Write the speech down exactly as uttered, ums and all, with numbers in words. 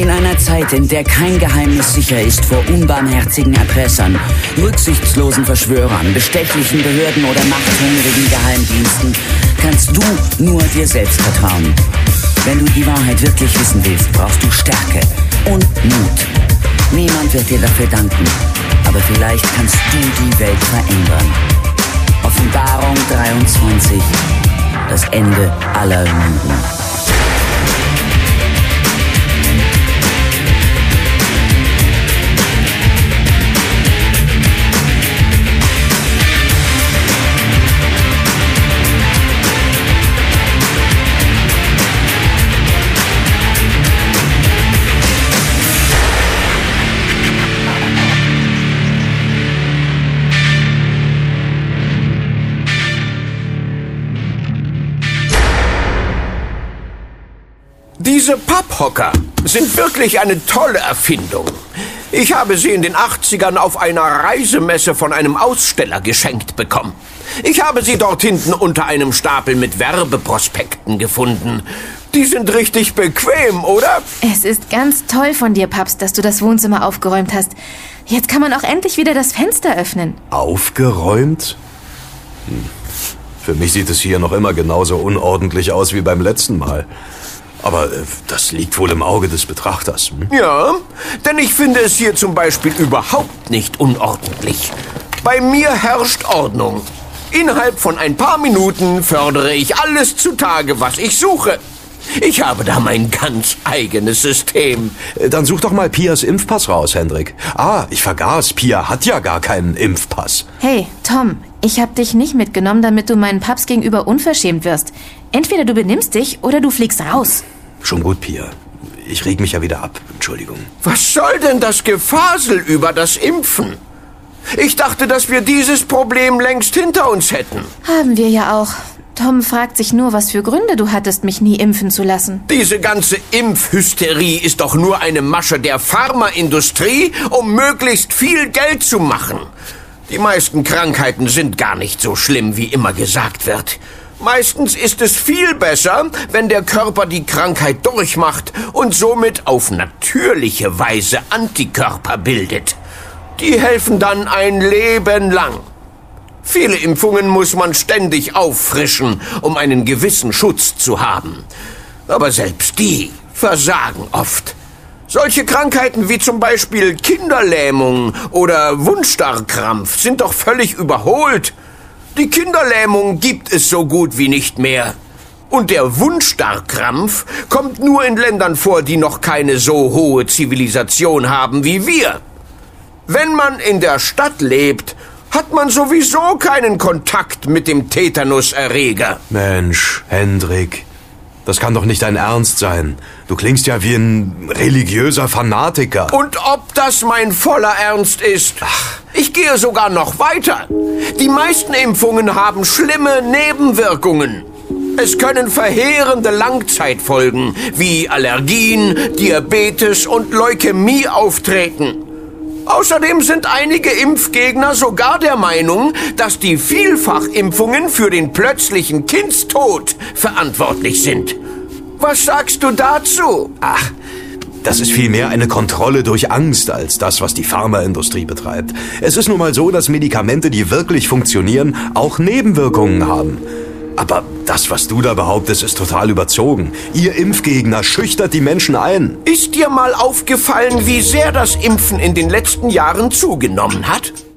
In einer Zeit, in der kein Geheimnis sicher ist vor unbarmherzigen Erpressern, rücksichtslosen Verschwörern, bestechlichen Behörden oder machthungrigen Geheimdiensten, kannst du nur dir selbst vertrauen. Wenn du die Wahrheit wirklich wissen willst, brauchst du Stärke und Mut. Niemand wird dir dafür danken, aber vielleicht kannst du die Welt verändern. Offenbarung dreiundzwanzig. Das Ende aller Lügen. Diese Papphocker sind wirklich eine tolle Erfindung. Ich habe sie in den achtzigern auf einer Reisemesse von einem Aussteller geschenkt bekommen. Ich habe sie dort hinten unter einem Stapel mit Werbeprospekten gefunden. Die sind richtig bequem, oder? Es ist ganz toll von dir, Paps, dass du das Wohnzimmer aufgeräumt hast. Jetzt kann man auch endlich wieder das Fenster öffnen. Aufgeräumt? Hm. Für mich sieht es hier noch immer genauso unordentlich aus wie beim letzten Mal. Aber äh, das liegt wohl im Auge des Betrachters. Hm? Ja, denn ich finde es hier zum Beispiel überhaupt nicht unordentlich. Bei mir herrscht Ordnung. Innerhalb von ein paar Minuten fördere ich alles zutage, was ich suche. Ich habe da mein ganz eigenes System. Dann such doch mal Pias Impfpass raus, Hendrik. Ah, ich vergaß, Pia hat ja gar keinen Impfpass. Hey, Tom, ich habe dich nicht mitgenommen, damit du meinen Paps gegenüber unverschämt wirst. Entweder du benimmst dich oder du fliegst raus. Schon gut, Pia. Ich reg mich ja wieder ab. Entschuldigung. Was soll denn das Gefasel über das Impfen? Ich dachte, dass wir dieses Problem längst hinter uns hätten. Haben wir ja auch. Tom fragt sich nur, was für Gründe du hattest, mich nie impfen zu lassen. Diese ganze Impfhysterie ist doch nur eine Masche der Pharmaindustrie, um möglichst viel Geld zu machen. Die meisten Krankheiten sind gar nicht so schlimm, wie immer gesagt wird. Meistens ist es viel besser, wenn der Körper die Krankheit durchmacht und somit auf natürliche Weise Antikörper bildet. Die helfen dann ein Leben lang. Viele Impfungen muss man ständig auffrischen, um einen gewissen Schutz zu haben. Aber selbst die versagen oft. Solche Krankheiten wie zum Beispiel Kinderlähmung oder Wundstarrkrampf sind doch völlig überholt. Die Kinderlähmung gibt es so gut wie nicht mehr. Und der Wundstarrkrampf kommt nur in Ländern vor, die noch keine so hohe Zivilisation haben wie wir. Wenn man in der Stadt lebt, hat man sowieso keinen Kontakt mit dem Tetanuserreger. Mensch, Hendrik, das kann doch nicht dein Ernst sein. Du klingst ja wie ein religiöser Fanatiker. Und ob das mein voller Ernst ist? Ach, ich gehe sogar noch weiter. Die meisten Impfungen haben schlimme Nebenwirkungen. Es können verheerende Langzeitfolgen wie Allergien, Diabetes und Leukämie auftreten. Außerdem sind einige Impfgegner sogar der Meinung, dass die Vielfachimpfungen für den plötzlichen Kindstod verantwortlich sind. Was sagst du dazu? Ach, das ist vielmehr eine Kontrolle durch Angst als das, was die Pharmaindustrie betreibt. Es ist nun mal so, dass Medikamente, die wirklich funktionieren, auch Nebenwirkungen haben. Aber das, was du da behauptest, ist total überzogen. Ihr Impfgegner schüchtert die Menschen ein. Ist dir mal aufgefallen, wie sehr das Impfen in den letzten Jahren zugenommen hat?